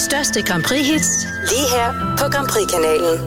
største Grand Prix-hits lige her på Grand Prix-kanalen.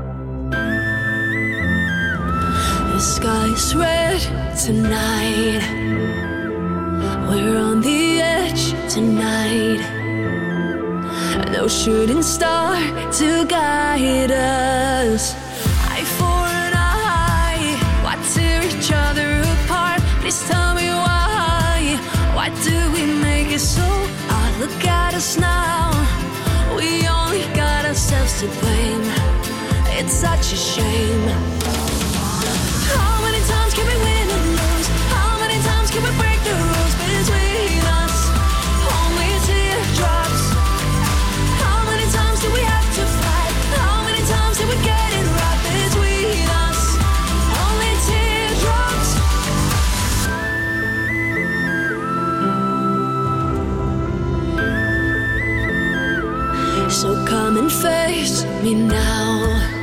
The sky's red tonight. We're on the edge tonight. No shooting star to guide us. Eye for an eye. Why tear each other apart? Please tell me why. Why do we make it so hard? Look at us now. We only got ourselves to blame. It's such a shame. How many times can we win and lose? How many times can we break the rules between us? Only teardrops. How many times do we have to fight? How many times did we get it right between us? Only teardrops. So come and face me now.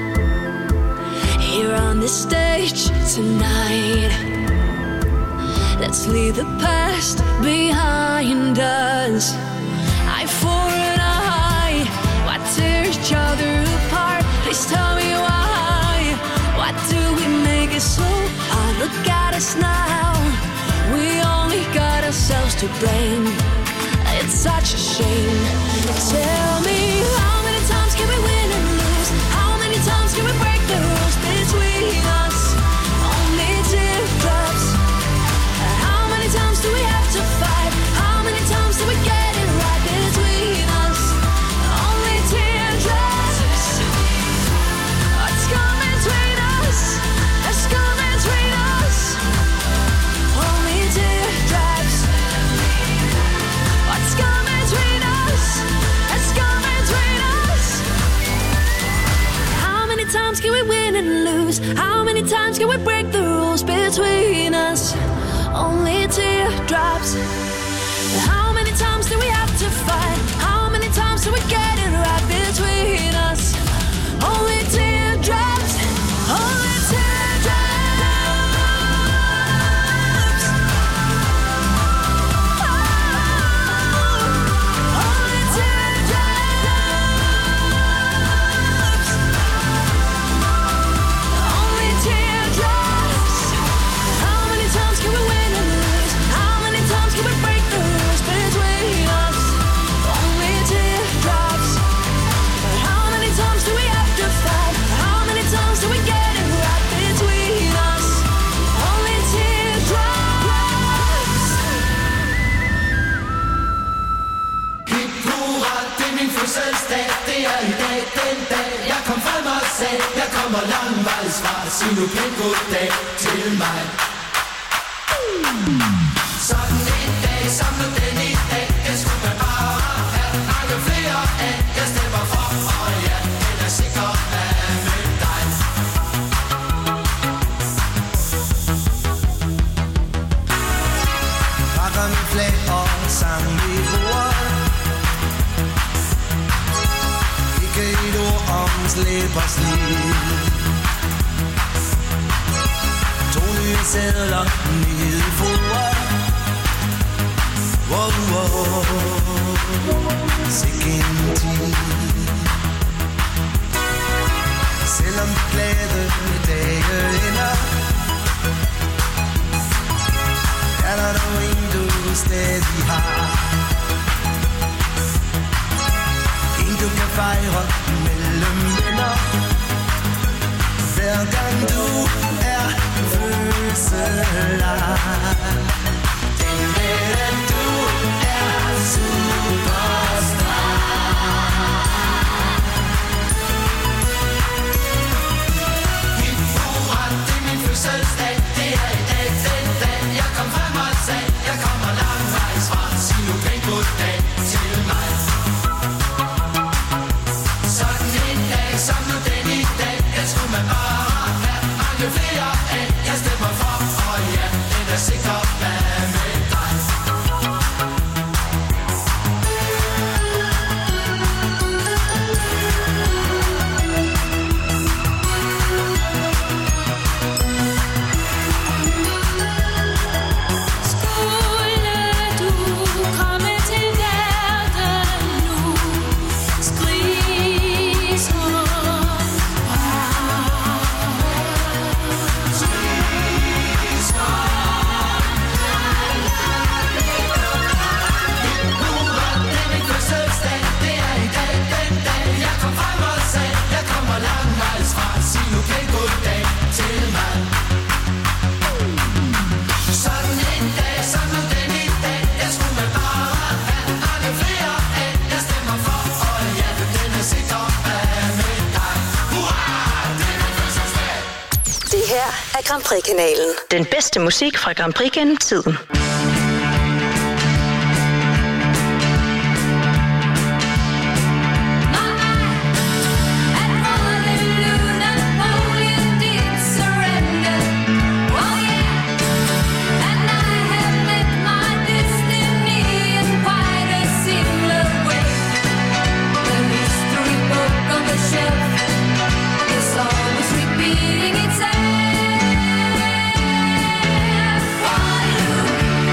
Here on this stage tonight. Let's leave the past behind us. Eye for an eye. Why tear each other apart? Please tell me why. Why do we make it so hard? Look at us now. We only got ourselves to blame. It's such a shame. Tell me, how many times can we win and lose? How many times can we break the rules between us? Only teardrops. How many times do we have to fight? How many times do we get it right between us? Only teardrops. What's coming between us? What's coming between us? Only teardrops. What's coming between us? What's coming between us? How many times can we win and lose? How many times can we break the rules between us? Only teardrops. How many times do we have to fight? How many times do we get it right between us? Only teardrops. Only teardrops. Only teardrops. Only teardrops. How many times can we win and lose? How many times can we break the rules between us? Only teardrops. How many times do we have to fight? How many times do we get it right between us? Only teardrops. Hip hurra, det er min fødselsdag. Det er i dag, den dag jeg kom frem og sagde, jeg kommer langvejs fra. Sig nu pænt goddag til mig. Sådan en dag, som nu den i dag, det skulle man bare have mange flere af. Jeg stemmer for, og ja, den er sikker af med dig. Pakker med flag og sang i bordet. Ikke et ord om slæbers liv. 2 nye sædler nede i foret. Wow, wow, sikke en tid. Selvom de glade dage ender, er der dog en du stadig har. En du kan fejre mellem venner. Hver gang du er fødselar. Den ved at du er superstar. Hip hurra, det er min fødselsdag. Det er i dag, den dag jeg kom frem og sagde, jeg kommer langvejs fra. Sig nu pænt goddag til mig. Sådan en dag, som nu den i dag, det skulle man bare have mange flere af. Jeg stemmer for, og ja, den er sikker af med dig. Skulle du komme til dag? af Grand Prix-kanalen. Den bedste musik fra Grand Prix gennem tiden. Repeating itself for you.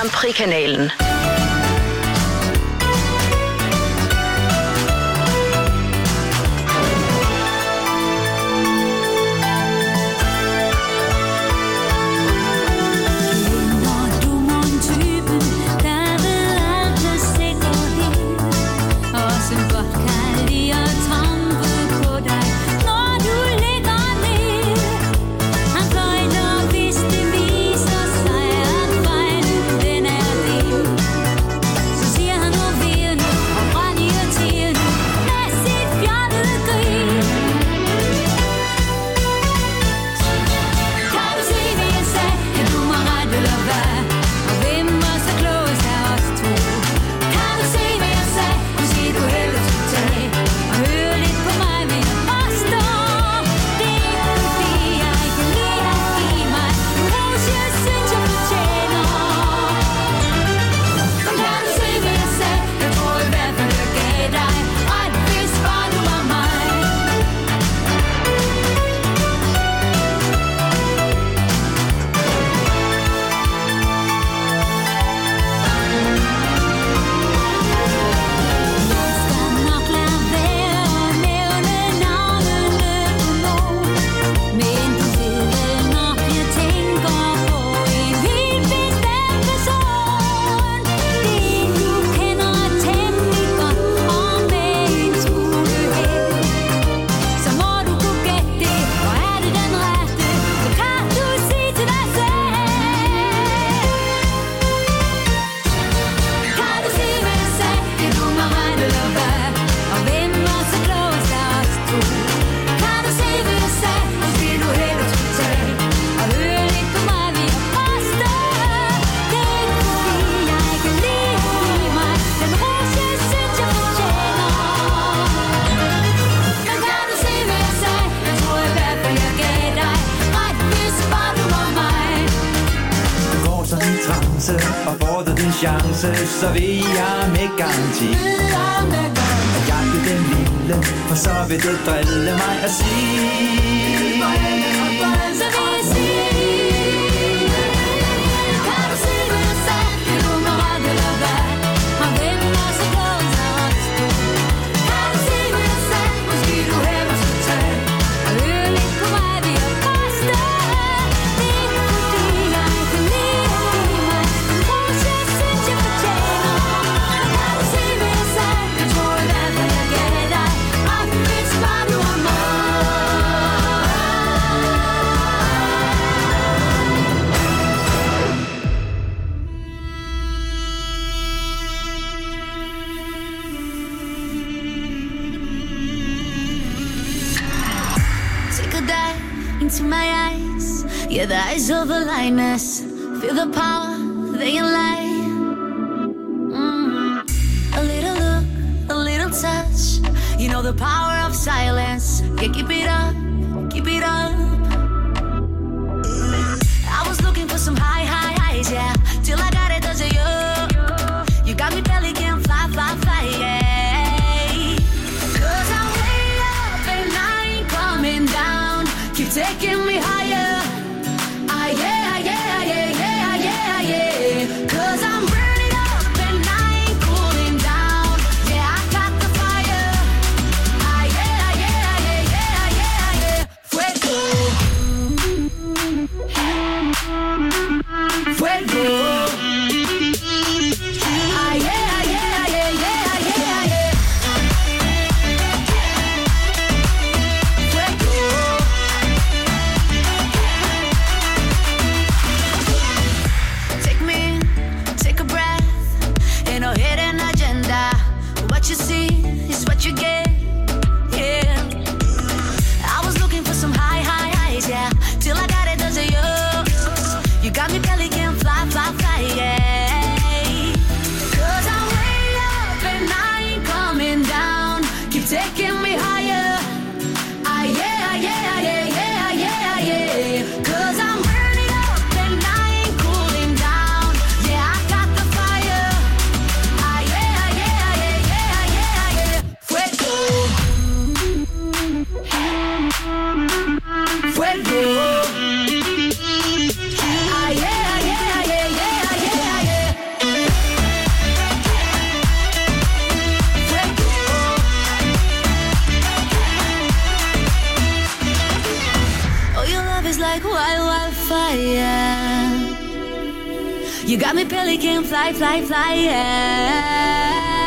Grand Prix-kanalen. Og får du din chance, så vil jeg med garanti at jagte den lille, for så vil det drille mig at sige. Så vil jeg sige, kan du se, hvad jeg sagde? Det er du mig ret eller hvad? Og hvem er så glad for os to? Kan du se, hvad jeg sagde? Måske du hellere skal tage og høre lidt på mig, vi har kostet. Det er ikke fordi jeg kan lide into my eyes, yeah, the eyes of the lioness. Feel the power, they can lie. A little look, a little touch. You know the power of silence. Yeah, keep it up, keep it up. I was looking for some high highs, yeah, till I got it 'cause of you. You got me belly can fly, yeah. 'Cause I'm way up and I ain't coming down. Keep taking me higher. Ah, yeah, yeah, yeah, yeah, yeah, yeah. 'Cause I'm burning up and I ain't cooling down. Yeah, I got the fire. Ah, yeah, yeah, yeah, yeah, yeah, yeah. Fuego. Fuego. Ah, yeah, yeah, yeah, yeah, yeah, yeah. Fuego. like wildfire. You got me pelican fly, fly, fly, yeah.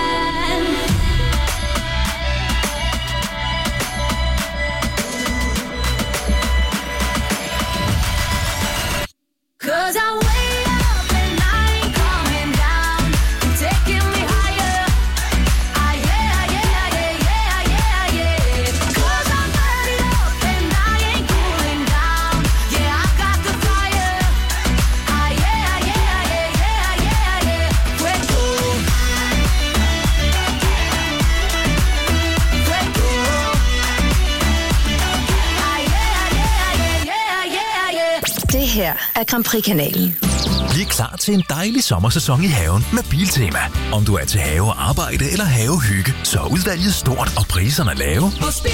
Cause I'm way up and I ain't coming down. You're taking me higher. Ah, yeah, yeah, yeah, yeah, yeah, yeah. Cause I'm burning up and I ain't cooling down. Yeah, I got the fire. Ah, yeah, yeah, yeah, yeah, yeah, yeah. Fuego. Fuego. Ah, yeah, yeah, yeah, yeah, yeah. Det her er Grand Prix-kanalen. Bliv klar til en dejlig sommersæson i haven med Biltema. Om du er til havearbejde eller havehygge, så er udvalget stort og priserne lave.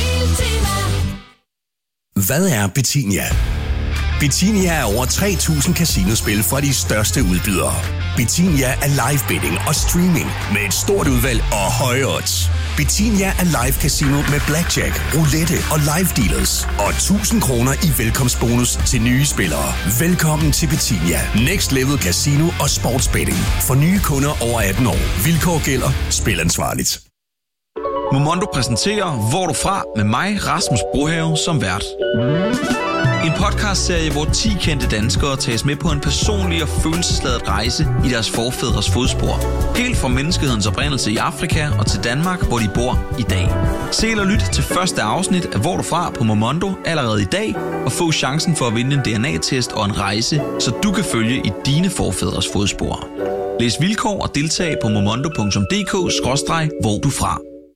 Hvad er Betinia? Betinia er over 3.000 casinospil fra de største udbydere. Betinia er live betting og streaming med et stort udvalg og høje odds. Betinia er live casino med blackjack, roulette og live dealers. Og 1.000 kroner i velkomstbonus til nye spillere. Velkommen til Betinia. Next level casino og sportsbetting. For nye kunder over 18 år. Vilkår gælder. Spil ansvarligt. Momondo præsenterer Hvor du fra med mig, Rasmus Brohave, som vært. En podcastserie, hvor 10 kendte danskere tages med på en personlig og følelsesladet rejse i deres forfædres fodspor. Helt fra menneskehedens oprindelse i Afrika og til Danmark, hvor de bor i dag. Se eller lyt til første afsnit af Hvor du fra på Momondo allerede i dag, og få chancen for at vinde en DNA-test og en rejse, så du kan følge i dine forfædres fodspor. Læs vilkår og deltag på momondo.dk/hvor du fra.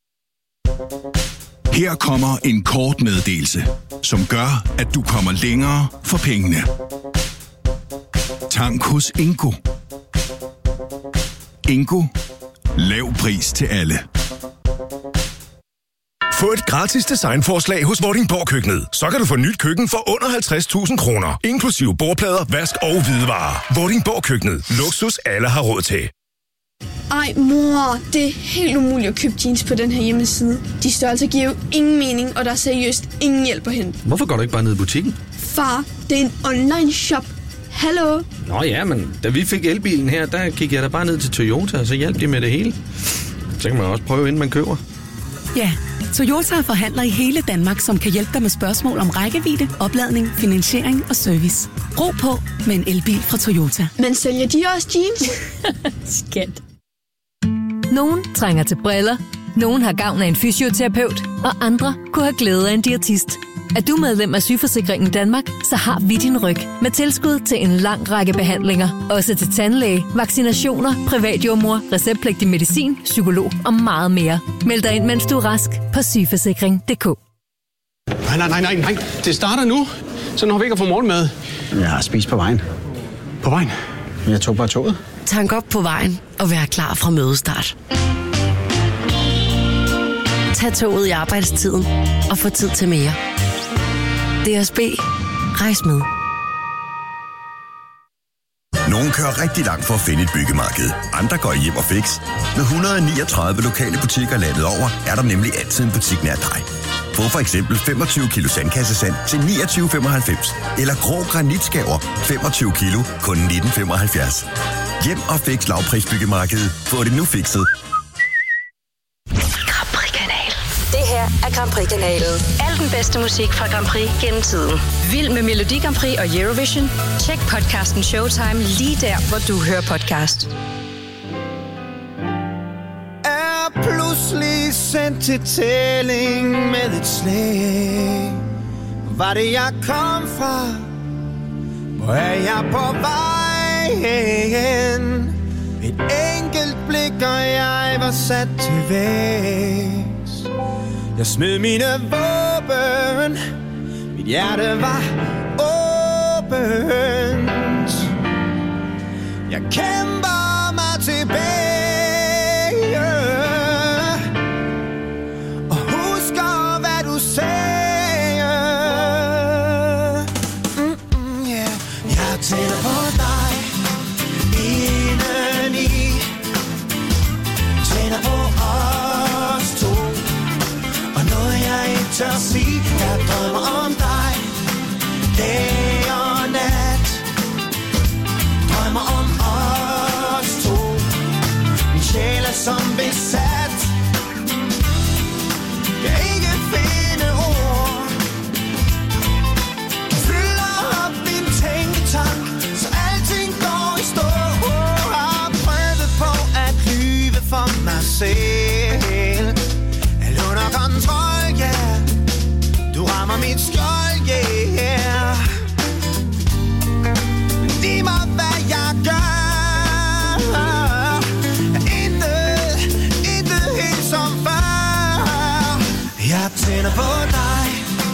Her kommer en kort meddelelse, som gør, at du kommer længere for pengene. Tank hos Ingo. Ingo. Lav pris til alle. Få et gratis designforslag hos Vordingborg Køkkenet. Så kan du få nyt køkken for under 50.000 kroner. Inklusive bordplader, vask og hvidevarer. Vordingborg Køkkenet. Luksus alle har råd til. Ej, mor, det er helt umuligt at købe jeans på den her hjemmeside. De størrelser giver jo ingen mening, og der er seriøst ingen hjælp at hente. Hvorfor går du ikke bare ned i butikken? Far, det er en online shop. Hallo? Nå ja, men da vi fik elbilen her, der gik jeg da bare ned til Toyota, og så hjalp de med det hele. Så kan man også prøve, inden man køber. Ja, Toyota forhandler i hele Danmark, som kan hjælpe dig med spørgsmål om rækkevidde, opladning, finansiering og service. Ro på med en elbil fra Toyota. Men sælger de også jeans? Skat. Nogen trænger til briller, nogen har gavn af en fysioterapeut, og andre kunne have glæde af en diætist. Er du medlem af Sygeforsikringen Danmark, så har vi din ryg med tilskud til en lang række behandlinger. Også til tandlæge, vaccinationer, privatjordmor, receptpligtig medicin, psykolog og meget mere. Meld dig ind, mens du er rask på sygeforsikring.dk. Nej. Det starter nu. Så når vi ikke har fået morgenmad. Jeg har spist på vejen. På vejen? Jeg tog bare toget. Tank op på vejen og vær klar fra mødestart. Tag toget i arbejdstiden og få tid til mere. DSB. Rejs med. Nogle kører rigtig langt for at finde et byggemarked. Andre går hjem og fix. Med 139 lokale butikker landet over, er der nemlig altid en butik nær dig. Få for eksempel 25 kilo sandkassesand til 29,95. Eller grå granitskaver 25 kilo kun 19,75. Hjem og fix lavprisbyggemarkedet. Få det nu fikset. Grand Prix-kanal. Det her er Grand Prix-kanalen. Al den bedste musik fra Grand Prix gennem tiden. Vild med Melodi Grand Prix og Eurovision? Tjek podcasten Showtime lige der, hvor du hører podcast. Er pludselig sendt til tælling med et slag. Var det jeg kom fra? Hvor er jeg på vej hen? Et enkelt blik, og jeg var sat til vægs. Jeg smed mine våben. Mit hjerte var åbent. Jeg kæmper mig tilbage og husker, hvad du sagde. Yeah. Jeg tænder på dig indeni. Tænder på os to. Og noget jeg ikke tør sige. Jeg drømmer om dig dag og og mit skjold, yeah. Lige meget hvad jeg gør, intet helt som før. Jeg tænder på dig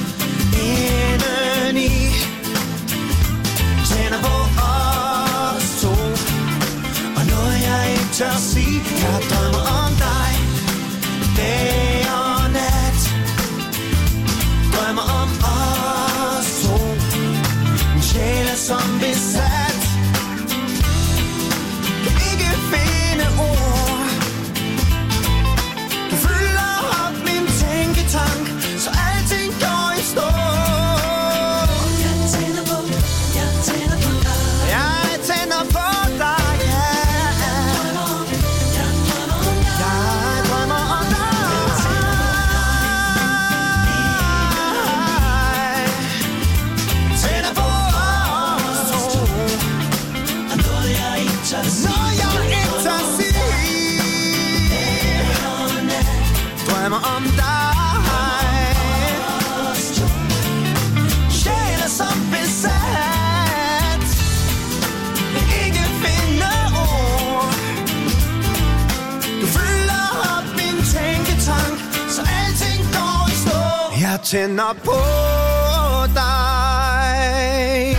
indeni, tænder på os to, og noget jeg ikke tør sige. Jeg drømmer om dig dag og nat, drømmer om os to. Min sjæl er som besat, kan ikke finde ord. Du fylder op min tænketank, så alting går i stå. Jeg tænder på dig. Jeg tænder på dig, ja. Jeg drømmer om dig. Tænder på os to, og noget jeg ikke tør sige. Drømmer om dig. Sjæl er som besat, vil ikke finde ord. Du fylder op min tænketank, så alting går i stå. Jeg tænder på dig.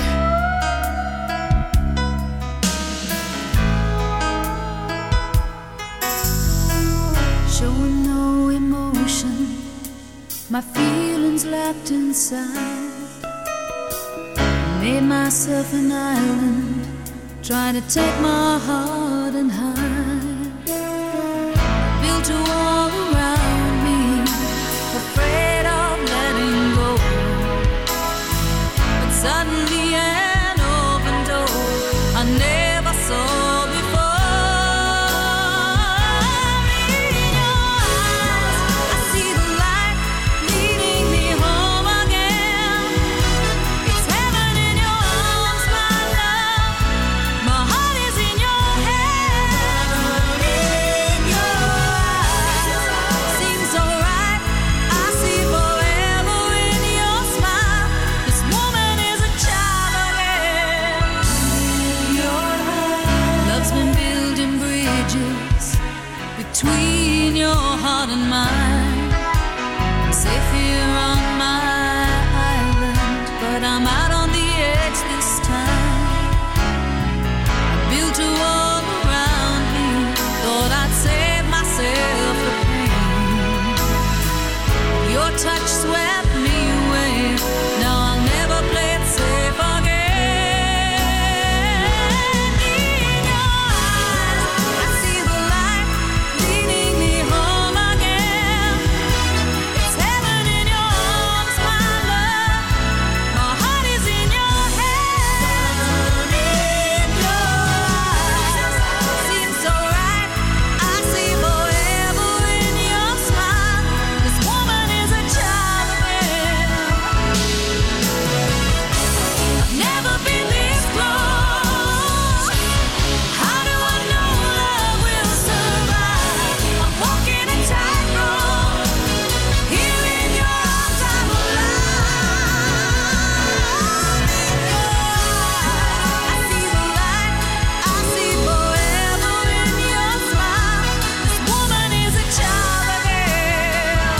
Showing no emotion, my feelings locked inside. Made myself an island, trying to take my heart and hide. Built a wall around me, afraid of letting go. But suddenly an open door I never saw before. In your eyes, I see the light leading me home again. It's heaven in your arms, my love. My heart is in your hand. In your eyes, seems so right. I see forever in your smile. This woman is a child again. Your eyes, love's been building bridges between your heart and mine. I'm safe here on my island, but I'm out on the edge this time. I built a wall around me, thought I'd save myself the pain. Your touch swept me away, now I'll never play it safe again. In your eyes, I see the light leading me home again. It's heaven in your arms, my love. My heart is in your hand. In your eyes, seems so right. I see forever in your smile. This woman is a child again. I've never been this close. How do I know love will survive? I'm walking a tightrope. Here in your arms I'm alive. In your eyes, I see the light. I see forever in your smile. This woman is a child again.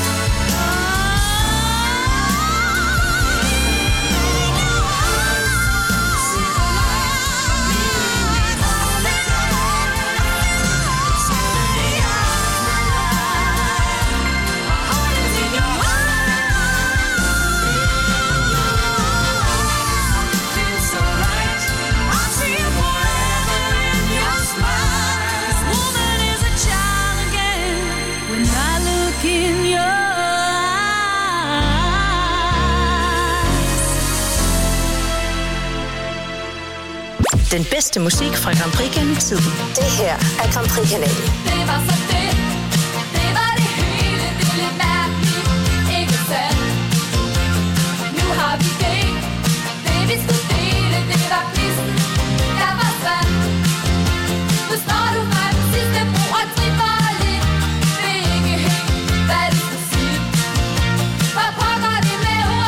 When I look in your eyes. Den bedste musik fra Grand Prix gennem tiden. Det her er Grand Prix-kanalen. Det var så fedt. Det var det hele. Det er lidt mærkeligt. Ikke sandt? Nu har vi det. Det vi skulle dele. Det var quizzen. Der var sand. Nu står du frem. Sidste brug og tripper lidt. Ved ikke helt, hvad du skal sige. Hvor pokker det med hovedet?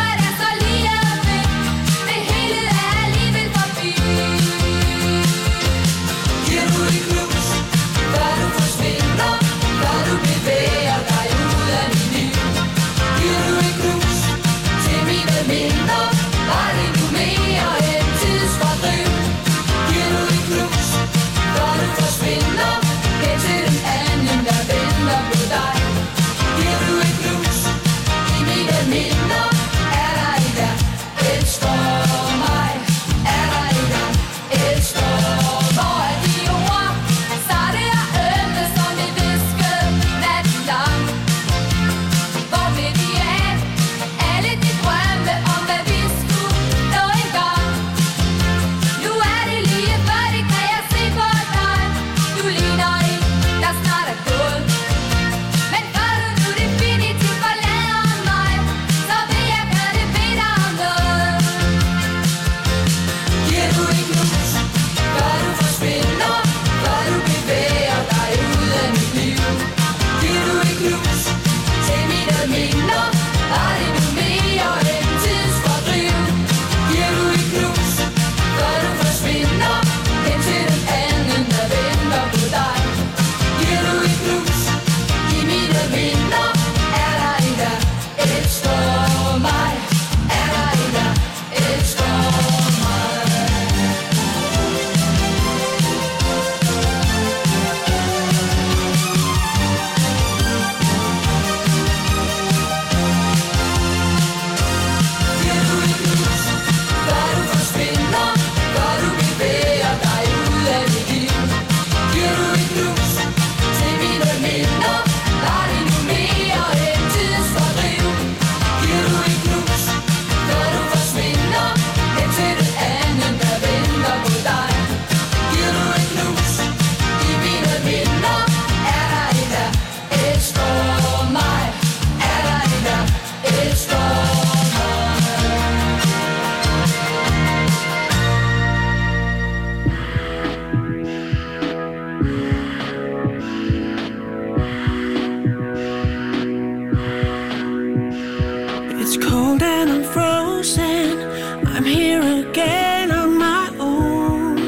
It's cold and I'm frozen. I'm here again on my own.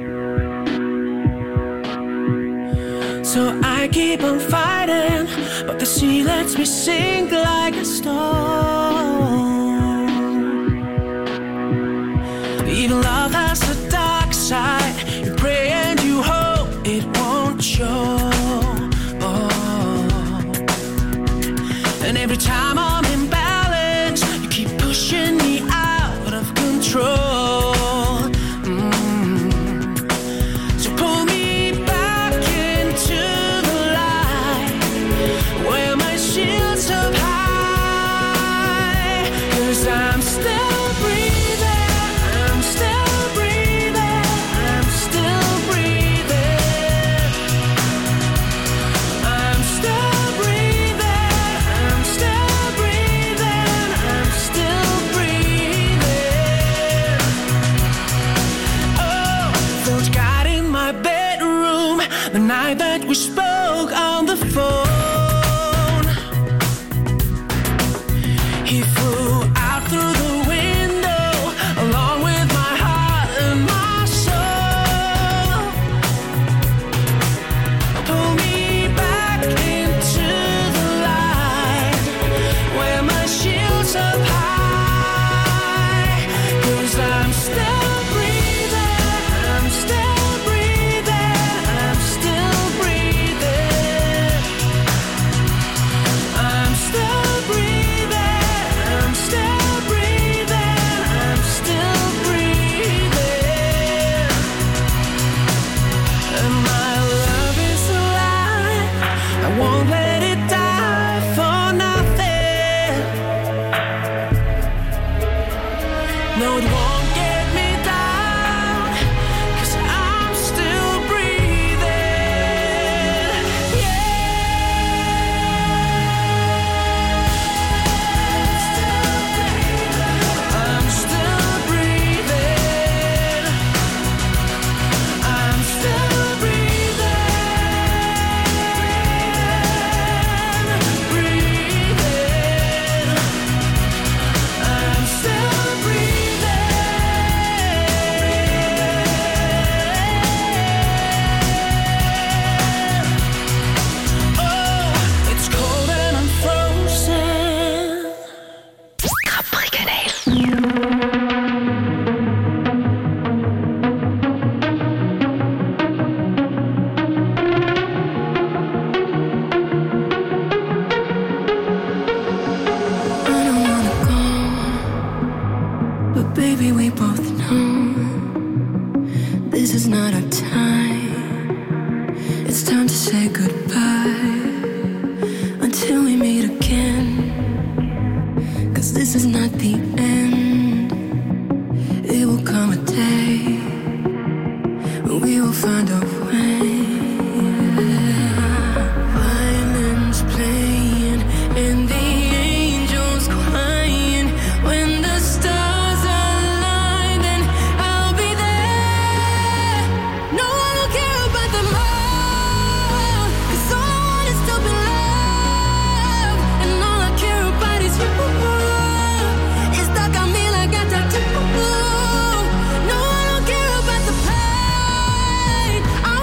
So I keep on fighting, but the sea lets me sink like a stone. Even love has a dark side. You pray and you hope it won't show. And every time I'm in balance, you keep pushing me out of control. So pull me back into the light, where my shield's up high. 'Cause I'm still breathing, I'm still breathing, I'm still breathing. I'm still breathing, I'm still breathing, I'm still breathing. Oh, felt God in my bedroom the night that we spoke on the phone. He flew out through the window along with my heart and my soul. Pull me back into the light, where my shield's up high. 'Cause I'm still breathing, I'm still breathing, I'm still breathing. I'm still breathing, I'm still breathing, I'm still breathing. And my love is alive, I won't let it die for nothing. No, it won't get me down, 'cause I'm still breathing. I'm still breathing. I'm still breathing. I'm still breathing. Oh, it's cold and I'm frozen. I don't wanna go, but baby, we both know this is not our time. It's time to say goodbye until we meet again. 'Cause this is not the end. It will come a day when we will find a way. Violins playing and the angels crying. When the stars align, then I'll be there. No, I don't care about the more, 'cause all I want is to be loved. And all I care about is you. It's stuck on me like a tattoo. No, I don't care about the pain. I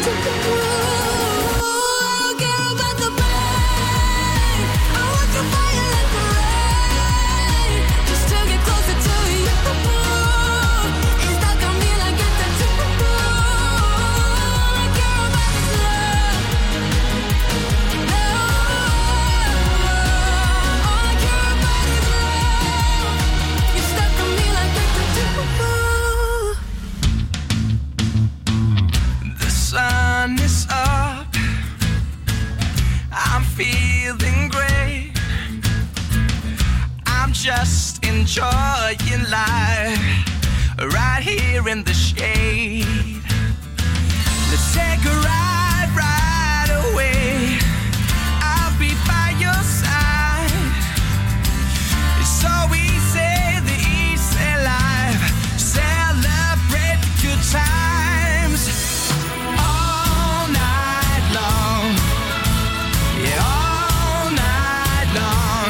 Just enjoying life right here in the shade. Let's take a ride right away. I'll be by your side. It's so easy, the easy life. Celebrate the good times all night long. Yeah, all night long.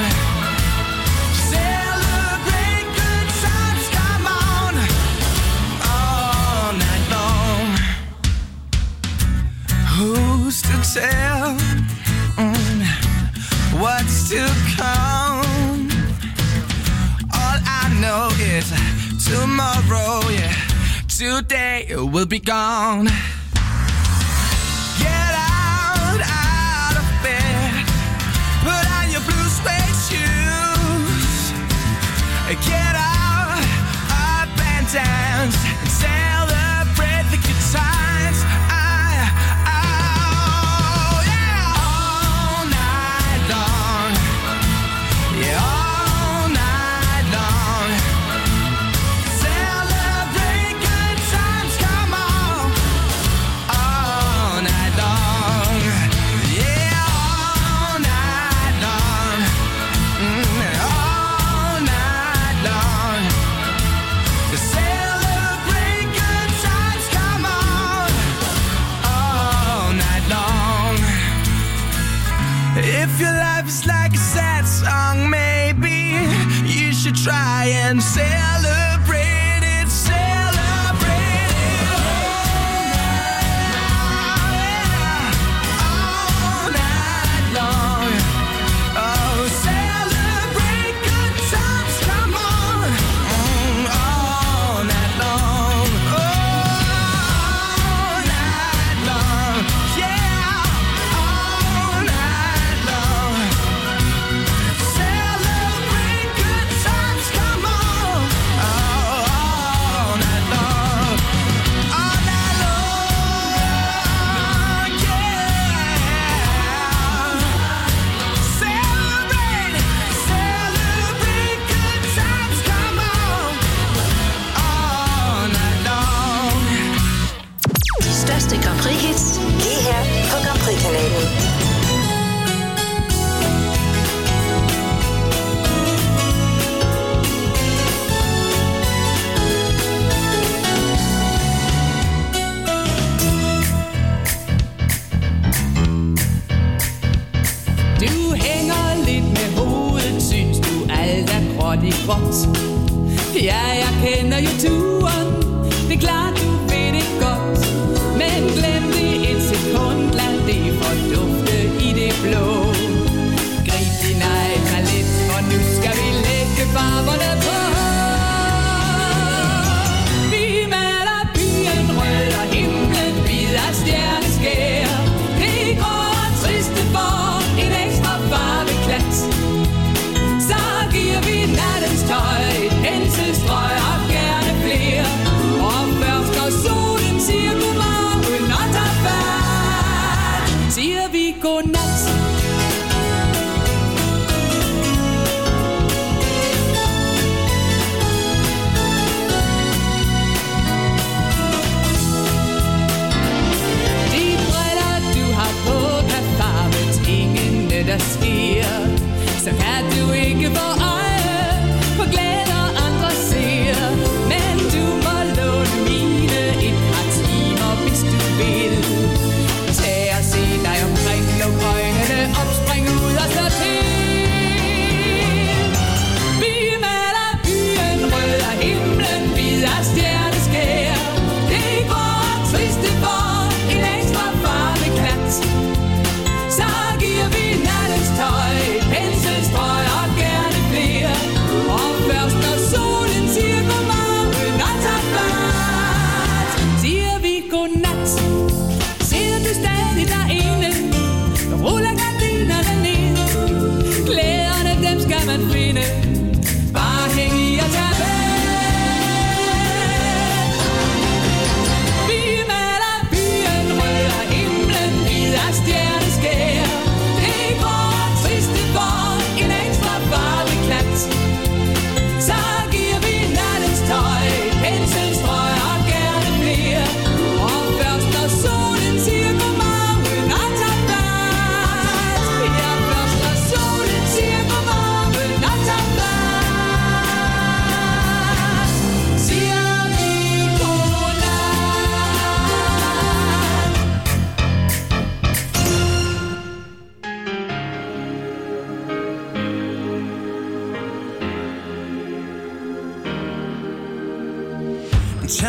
Who's to tell what's to come? All I know is tomorrow, yeah, today will be gone. Get out of bed, put on your blue suede shoes. Get up and dance and celebrate the good times. If your life is like a sad song, maybe you should try and celebrate it, celebrate it. All night long. Oh, celebrate good times, come on. All night long. All night long. Yeah. All night long. Celebrate good times, come on. All night long. All night long. Yeah. Celebrate good times, come on. All night long. De største Grand Prix-hits, lige her på Grand Prix-kanalen. Du hænger lidt med hovedet, synes du alt er gråt i gråt. Ja, jeg kender jo turen, det er klart du ved det godt. Men glem det et sekund, lad det fordufte i det blå. Grib din egen palet, for nu skal vi lægge farverne på. Vi maler byen rød og himlen hvid af stjerneskær. Det grå og triste for en ekstra farveklat. Så giver vi nattens tøj et penselstrøg og gerne flere. Og først når solen siger godmorgen og tager fat, siger vi godnat. De briller du har på kan farve tingene der sker. Så kan du ikke få øje på glæder andre ser. Men du må låne mine et par timer, hvis du vil. Tag og se dig omkring, luk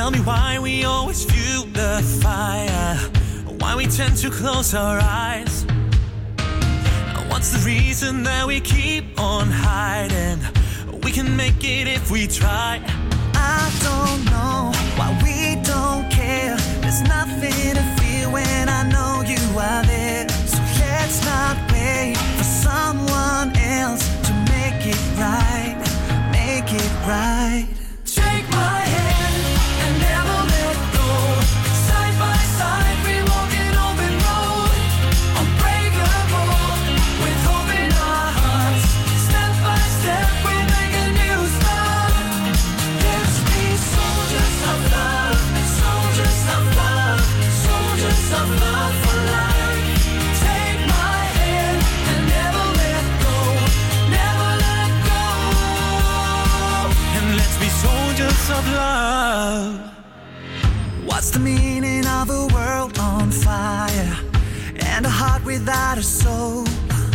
Tell me why we always fuel the fire, why we tend to close our eyes. What's the reason that we keep on hiding? We can make it if we try. I don't know why we don't care. There's nothing to fear when I know you are there. So let's not wait for someone else to make it right. Make it right. Take my hand and never let go. Side by side we walk an open road. Unbreakable with hope in our hearts. Step by step we make a new start. Let's be soldiers of love, soldiers of love, soldiers of love for life. Take my hand and never let go, never let go. And let's be soldiers of love. What's the meaning of a world on fire and a heart without a soul?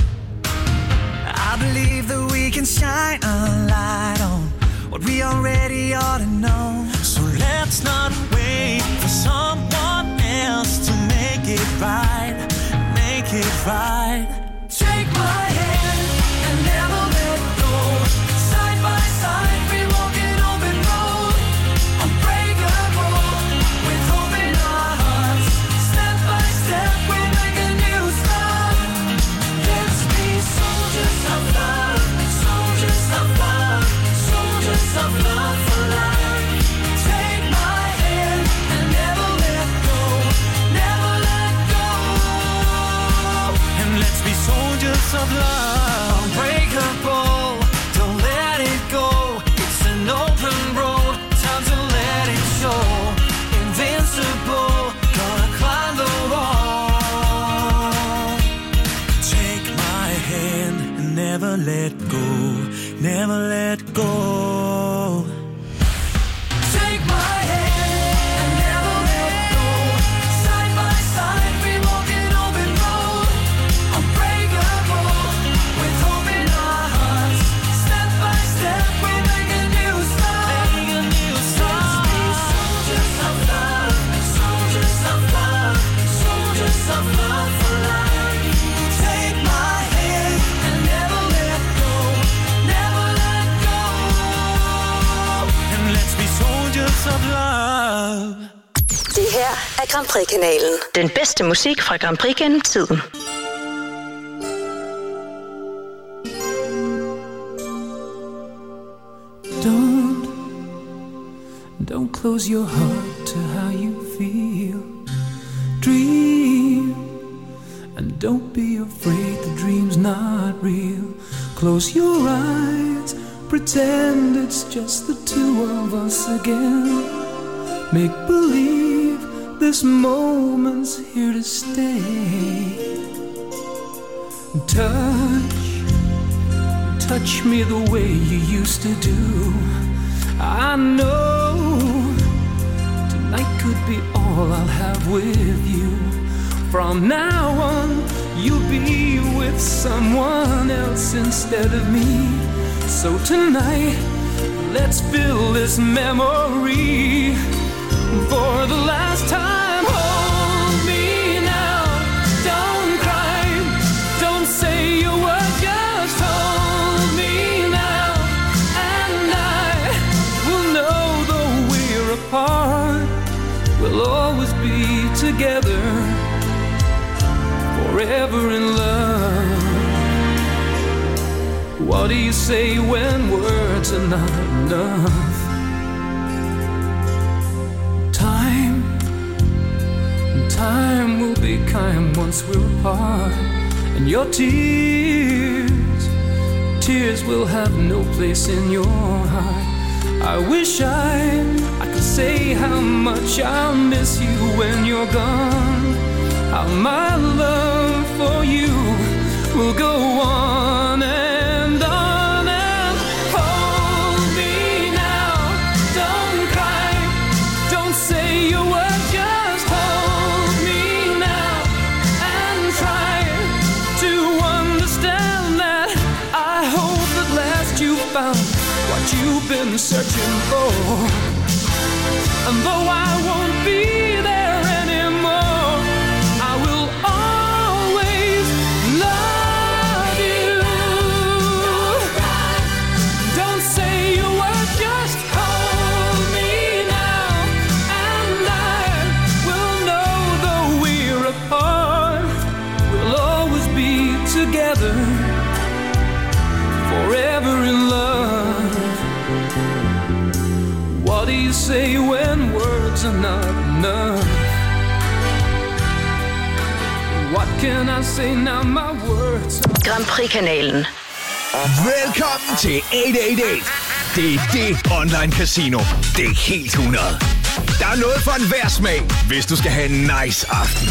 I believe that we can shine a light on what we already ought to know. So let's not wait for someone else to make it right. Make it right. Take my hand and never let go. Side by side we walk an open road. Unbreakable with hope in our hearts. Step by step we make a new start. Let's be soldiers of love, soldiers of love, soldiers of love for life. Take my hand and never let go, never let go. And let's be soldiers of love. Unbreakable, don't let it go. It's an open road, time to let it show. Invincible, gonna climb the wall. Take my hand and never let go, never let go. Take my hand and never let go. Side by side we walk an open road. Unbreakable with hope in our hearts. Step by step we make a new start. Make a new start. Let's be soldiers of love, soldiers of love, soldiers of love for life. Take my hand and never let go, never let go. And let's be soldiers of love. Det her er Grand Prix-kanalen. Den bedste musik fra Grand Prix gennem tiden. Don't close your heart to how you feel. Dream, and don't be afraid the dream's not real. Close your eyes, pretend it's just the two of us again. Make believe this moment's here to stay. Touch me the way you used to do. I know tonight could be all I'll have with you. From now on, you'll be with someone else instead of me. So tonight, let's fill this memory. For the last time, hold me now. Don't cry, don't say a word, just hold me now. And I will know though we're apart, we'll always be together, forever in love. What do you say when words are not enough? Time will be kind once we're apart. And your tears will have no place in your heart. I wish I could say how much I'll miss you when you're gone. How my love for you will go on and on. And hold me now, don't cry, don't say a word, just hold me now. And try to understand that I hope at last you found what you've been searching for. And though I won't be there anymore, I will always love you. Don't say a word, just hold me now, and I will know though we're apart, we'll always be together, forever in love. What do you say when words are not enough? What can I say now, my words are... Grand Prix-kanalen. Velkommen til 888. Det er det online casino. Det er helt 100. Der er noget for enhver smag, hvis du skal have en nice aften.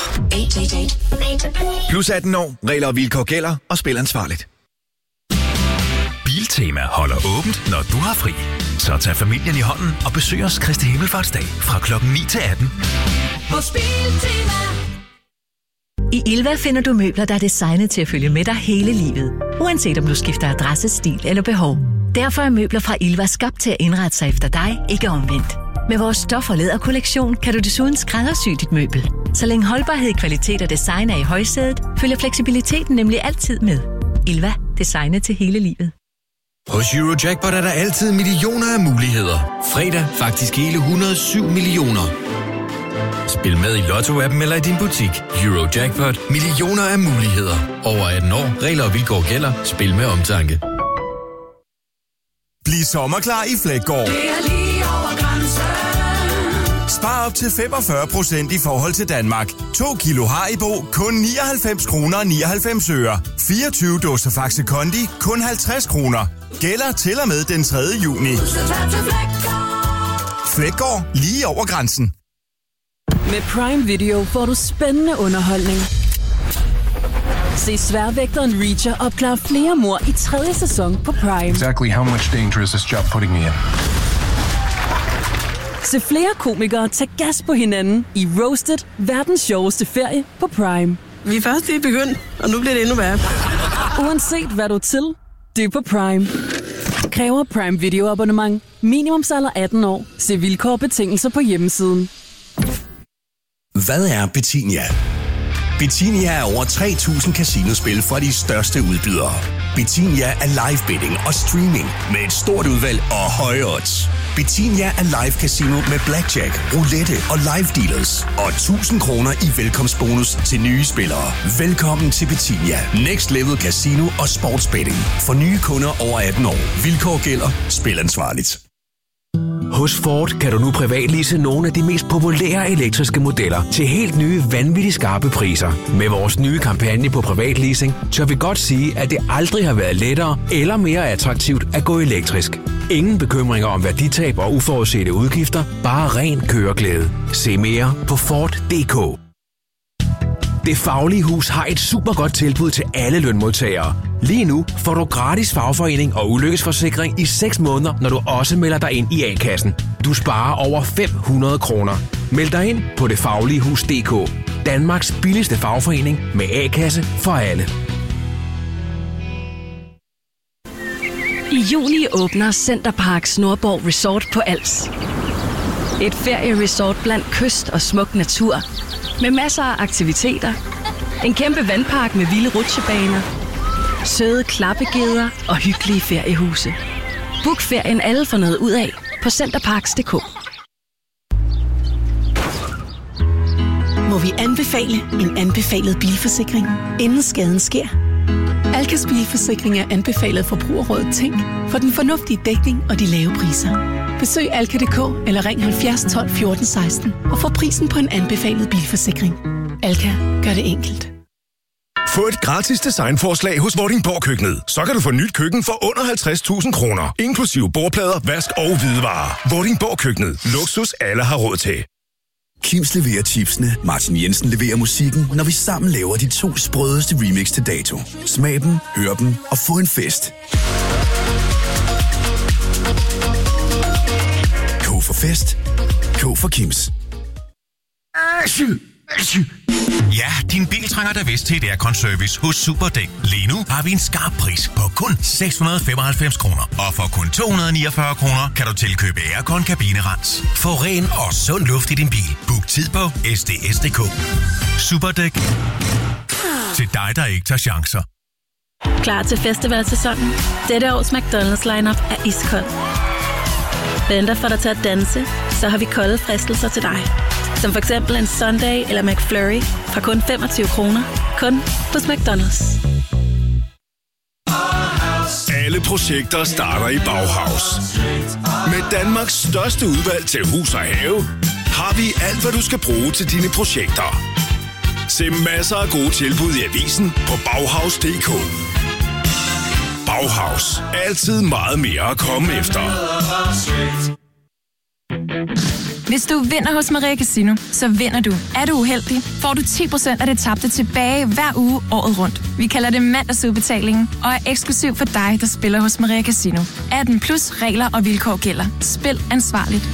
888. Plus 18 år. Regler og vilkår gælder, og spil ansvarligt. Biltema holder åbent, når du har fri. Så tag familien i hånden og besøg os Kristi Himmelfartsdag fra klokken 9 til 18. Hos Biltema. I Ilva finder du møbler, der er designet til at følge med dig hele livet. Uanset om du skifter adresse, stil eller behov. Derfor er møbler fra Ilva skabt til at indrette sig efter dig, ikke omvendt. Med vores stof- og læderkollektion kan du desuden skræddersy dit møbel. Så længe holdbarhed, kvalitet og design er i højsædet, følger fleksibiliteten nemlig altid med. Ilva. Designet til hele livet. Hos Eurojackpot er der altid millioner af muligheder. Fredag faktisk hele 107 millioner. Spil med i Lotto-appen eller i din butik. Eurojackpot. Millioner af muligheder. Over 18 år. Regler og vilkår gælder. Spil med omtanke. Bliv sommerklar i Fleggaard. Det er lige over grænsen. Spar op til 45% i forhold til Danmark. 2 kilo Haribo, kun 99 kroner og 99 øre. 24 dåser Faxe Kondi, kun 50 kroner. Gælder til og med den 3. juni. Fleggaard, lige over grænsen. Med Prime Video får du spændende underholdning. Se Sværvægteren Reacher opklare flere mord i 3. sæson på Prime. Exactly how much danger is this job putting me in? Se flere komikere tage gas på hinanden i Roasted, verdens sjoveste ferie på Prime. Vi er først lige begyndt, og nu bliver det endnu værre. Uanset hvad du er til, det er på Prime. Kræver Prime Video abonnement. Minimumsalder 18 år. Se vilkår og betingelser på hjemmesiden. Hvad er Betinia? Betinia er over 3.000 casinospil fra de største udbydere. Betinia er live betting og streaming med et stort udvalg og høje odds. Betinia er live casino med blackjack, roulette og live dealers. Og 1.000 kroner i velkomstbonus til nye spillere. Velkommen til Betinia. Next Level Casino og Sportsbetting. For nye kunder over 18 år. Vilkår gælder. Spil ansvarligt. Hos Ford kan du nu privatlease nogle af de mest populære elektriske modeller til helt nye, vanvittigt skarpe priser. Med vores nye kampagne på privatleasing, tør vi godt sige, at det aldrig har været lettere eller mere attraktivt at gå elektrisk. Ingen bekymringer om værditab og uforudsete udgifter, bare ren køreglæde. Se mere på Ford.dk. Det Faglige Hus har et super godt tilbud til alle lønmodtagere. Lige nu får du gratis fagforening og ulykkesforsikring i 6 måneder, når du også melder dig ind i A-kassen. Du sparer over 500 kroner. Meld dig ind på detfagligehus.dk. Danmarks billigste fagforening med A-kasse for alle. I juni åbner Centerparks Nordborg Resort på Als. Et ferieresort blandt kyst og smuk natur. Med masser af aktiviteter. En kæmpe vandpark med vilde rutsjebaner. Søde klappegeder og hyggelige feriehuse. Book ferien alle får noget ud af på centerparks.dk. Må vi anbefale en anbefalet bilforsikring, inden skaden sker? Alkas bilforsikring er anbefalet Forbrugerrådet Tænk for den fornuftige dækning og de lave priser. Besøg alka.dk eller ring 70 12 14 16 og få prisen på en anbefalet bilforsikring. Alka gør det enkelt. Få et gratis designforslag hos Vordingborg Køkkenet. Så kan du få nyt køkken for under 50.000 kroner. Inklusive bordplader, vask og hvidevarer. Vordingborg Køkkenet. Luksus alle har råd til. Kims leverer chipsene, Martin Jensen leverer musikken, når vi sammen laver de 2 sprødeste remix til dato. Smag dem, hør dem og få en fest. K for fest. K for Kims. Ja, din bil trænger da vist til et aircon-service hos Superdæk. Lige nu har vi en skarp pris på kun 695 kroner. Og for kun 249 kroner kan du tilkøbe aircon-kabinerens. Få ren og sund luft i din bil. Book tid på sds.dk. Superdæk. Til dig, der ikke tager chancer. Klar til festivalsæsonen? Dette års McDonald's lineup er iskold. Venter for dig til at danse, så har vi kolde fristelser til dig. Som for eksempel en Sunday eller McFlurry fra kun 25 kroner. Kun hos McDonald's. Alle projekter starter i Bauhaus. Med Danmarks største udvalg til hus og have, har vi alt, hvad du skal bruge til dine projekter. Se masser af gode tilbud i avisen på Bauhaus.dk. Bauhaus. Altid meget mere at komme efter. Hvis du vinder hos Maria Casino, så vinder du. Er du uheldig, får du 10% af det tabte tilbage hver uge året rundt. Vi kalder det mandagsudbetalingen og er eksklusiv for dig, der spiller hos Maria Casino. 18 plus regler og vilkår gælder. Spil ansvarligt.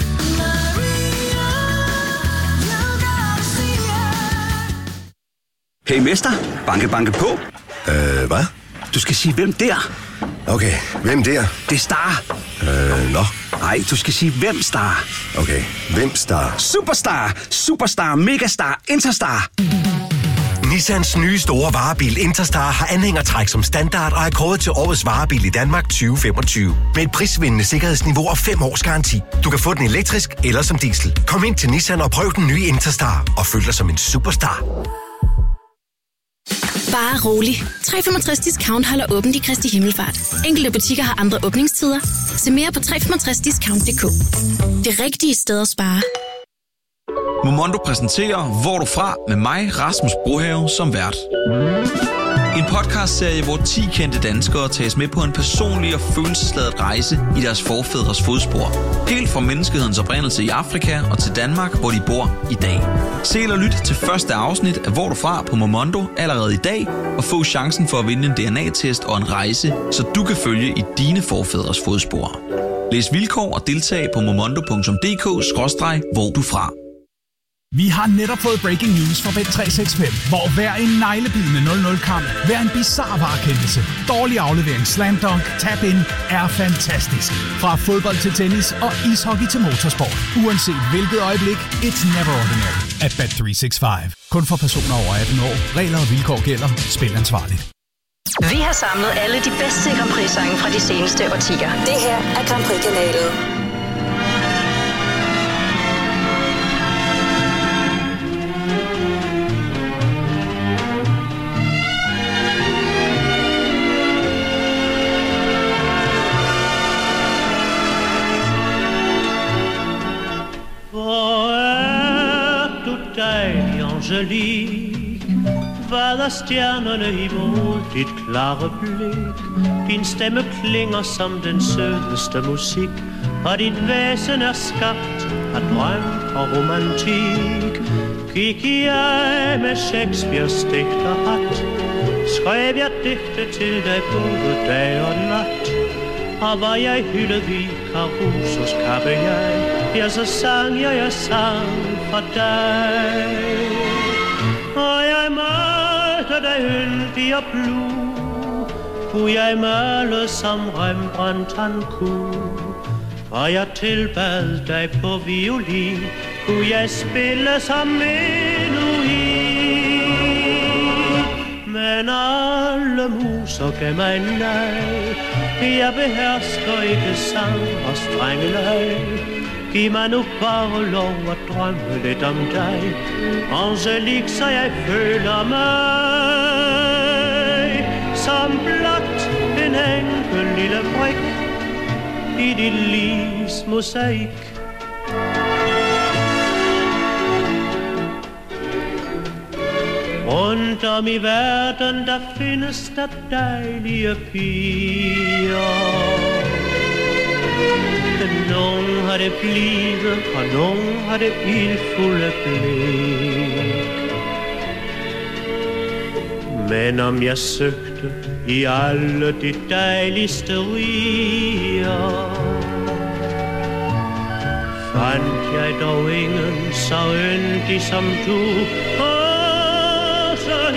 Hey mester, banke banke på. Hvad? Du skal sige, hvem der? Okay, hvem der? Det er Star. Nå. Nej, du skal sige, hvem Star. Okay, hvem Star? Superstar, Superstar, Megastar, Interstar. Nissans nye store varebil Interstar har anhængertræk som standard og er kåret til årets varebil i Danmark 2025. Med et prisvindende sikkerhedsniveau og 5 års garanti. Du kan få den elektrisk eller som diesel. Kom ind til Nissan og prøv den nye Interstar og følg dig som en superstar. Bare rolig. 365 Discount holder åbent i Kristi Himmelfart. Enkelte butikker har andre åbningstider. Se mere på 365discount.dk. Det rigtige sted at spare. Momondo præsenterer Hvor du fra med mig, Rasmus Brohave, som vært. En podcastserie, hvor 10 kendte danskere tages med på en personlig og følelsesladet rejse i deres forfædres fodspor. Helt fra menneskehedens oprindelse i Afrika og til Danmark, hvor de bor i dag. Se eller lyt til første afsnit af Hvor du fra på Momondo allerede i dag, og få chancen for at vinde en DNA-test og en rejse, så du kan følge i dine forfædres fodspor. Læs vilkår og deltag på momondo.dk/hvor du fra. Vi har netop fået breaking news fra Bet365, hvor hver en neglebidende 0-0-kamp, hver en bizarre varekendelse, dårlig aflevering, slam dunk, tap-in er fantastisk. Fra fodbold til tennis og ishockey til motorsport. Uanset hvilket øjeblik, it's never ordinary at Bet365. Kun for personer over 18 år. Regler og vilkår gælder. Spil ansvarligt. Vi har samlet alle de bedste Grand Prix-sange fra de seneste årtier. Det her er Grand Prix-kanalen. Angelique, vader stjernerne imod dit klare blik. Din stemme klinger som den sødeste musik, og dit væsen er skabt af drøm og romantik. Gik jeg med Shakespeares digterhat, skrev jeg digte til dig både dag og nat. Og var jeg hyldet i Carusos kappe ja, så sang jeg sang for dig. Og jeg malte dig yndig og blue, kunne jeg male som Rembrandt han kunne. Og jeg tilbad dig på violin, kunne jeg spille som menuhin. Men alle muser gav mig nej, jeg behersker ikke sang og strenge leg. Giv mig nu bare lov at drømme lidt om dig, Angelique, så jeg føler mig som blot en enkel lille brik i dit livs mosaik. Rundt om i verden, der findes der dejlige piger. Nogen har det blide, og nogen har det ildfulde blik. Men om jeg søgte i alle de dejligste riger, fandt jeg dog ingen så yndig som du. Så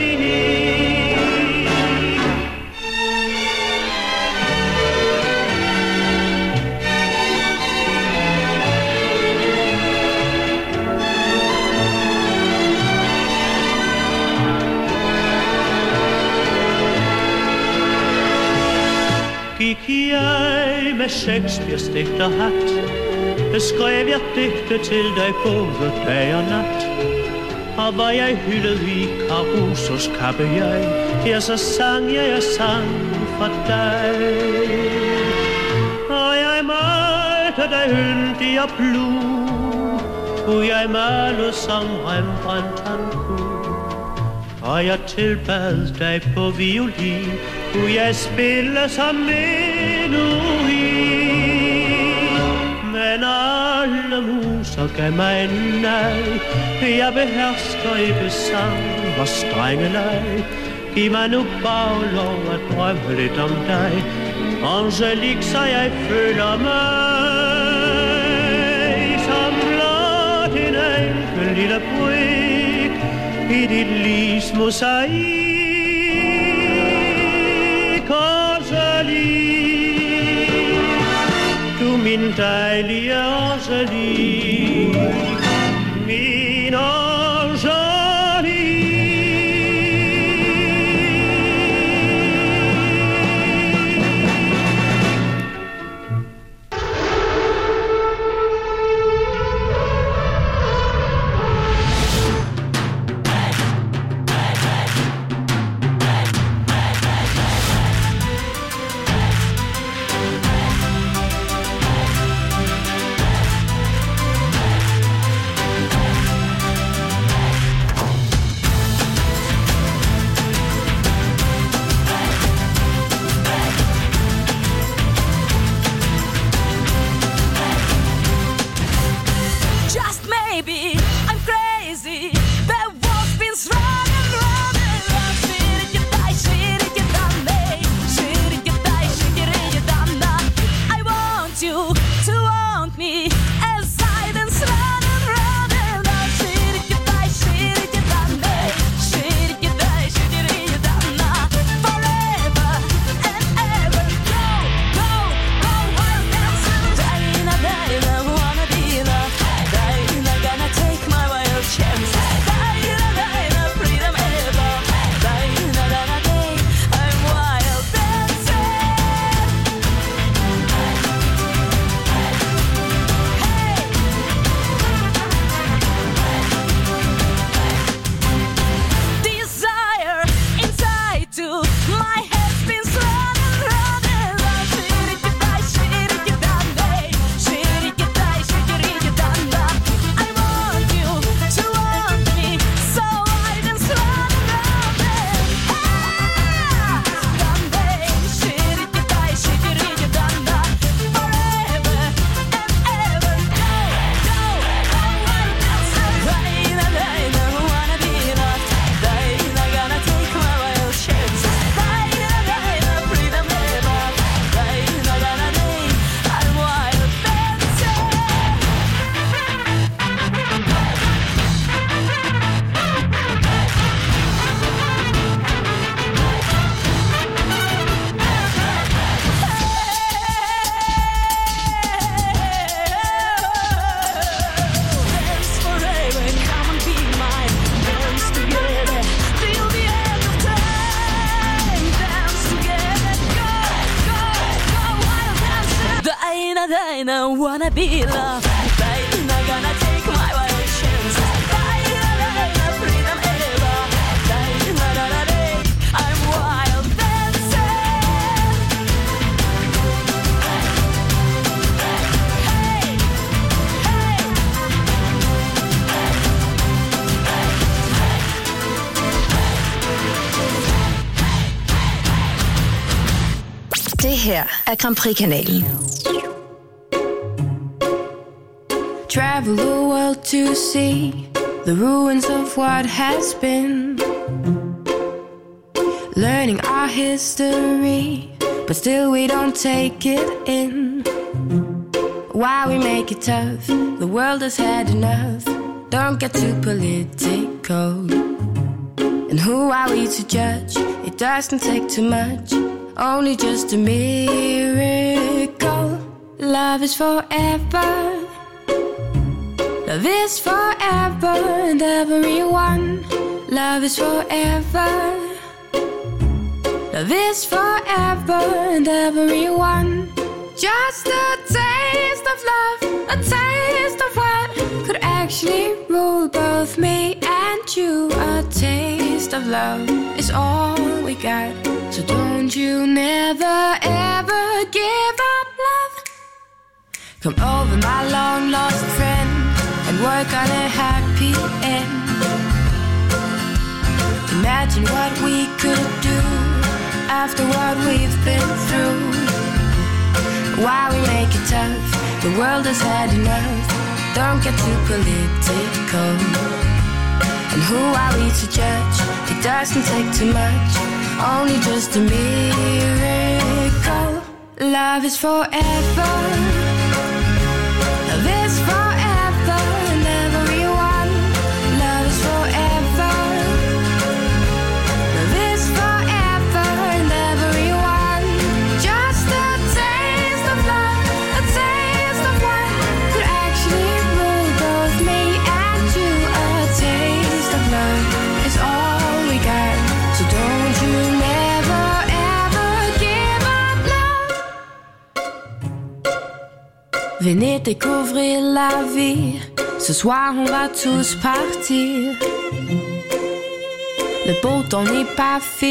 gik jeg med Shakespeares digterhat, beskrev jeg digte til dig både dag og nat. Og var jeg hyldet i Carusos kappe jeg, ja, så sang jeg sang for dig. Og jeg malte dig yndig og blue, kunne jeg male som Rembrandt han kunne. Og jeg tilbad dig på violin, kunne jeg spille som menuhin. Men alle muser gav mig en nej, jeg behersker ikke sang og strenge leg. Giv mig nu bare lov at drømme lidt om dig, Angelique, så jeg føler mig som blot en enkel lille brik i dit livs mosaik. Du min dejlige Angelique, min Angelique. Wanna be loved, I'm not gonna take my wild chance. Freedom ever, I'm wild dancing. Hey, hey. Det her er Grand Prix-kanalen. Travel the world to see the ruins of what has been, learning our history, but still we don't take it in. Why we make it tough? The world has had enough. Don't get too political. And who are we to judge? It doesn't take too much. Only just a miracle. Love is forever. Love is forever and everyone. Love is forever. Love is forever and everyone. Just a taste of love, a taste of what could actually rule both me and you. A taste of love is all we got. So don't you never ever give up love. Come over, my long lost friend, and work on a happy end. Imagine what we could do after what we've been through. Why we make it tough? The world has had enough. Don't get too political. And who are we to judge? It doesn't take too much. Only just a miracle. Love is forever. Love is forever and everyone. Love is forever. Love is forever and everyone. Just a taste of love, a taste of what could actually rule both me and you. A taste of love is all we got. So don't you never ever give up love. Venez découvrir la vie. Ce soir on va tous partir. Le beau temps n'est pas fait.